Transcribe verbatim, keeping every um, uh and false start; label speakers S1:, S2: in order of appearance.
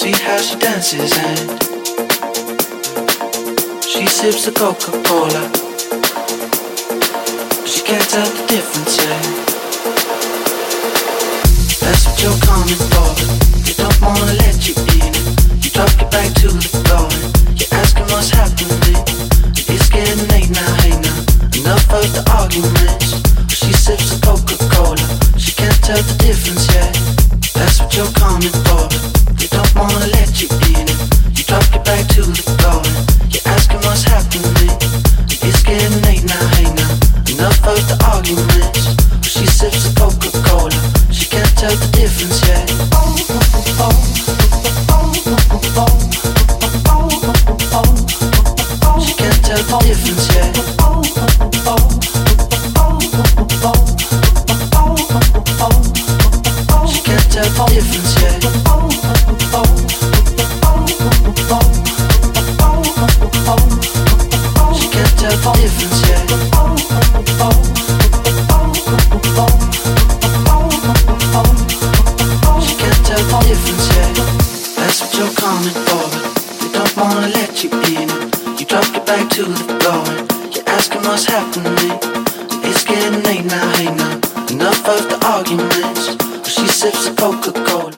S1: See how she dances and she sips the Coca-Cola. She can't tell the difference, yeah. That's what you're coming for, but they don't wanna let you in it. You drop your back to the floor and you're asking what's happening. It's getting late now, hey now, enough of the arguments. She sips the Coca-Cola, she can't tell the difference, yeah. That's what you're coming for, but they don't wanna let you in it. You drop your back to the floor and you're asking what's happening. It's getting late now, hey now, enough of the arguments. She sips the Coca-Cola, she can't tell the difference, yeah. She can't tell the difference, yeah. She can't tell the difference, yeah. She can't tell the difference, yeah. She can't tell the difference, yeah. That's what you're coming for, but they don't wanna let you in it. You drop your back to the floor and you're asking what's happening. It's getting late now, hey now, enough of the arguments. She sips the Coca-Cola.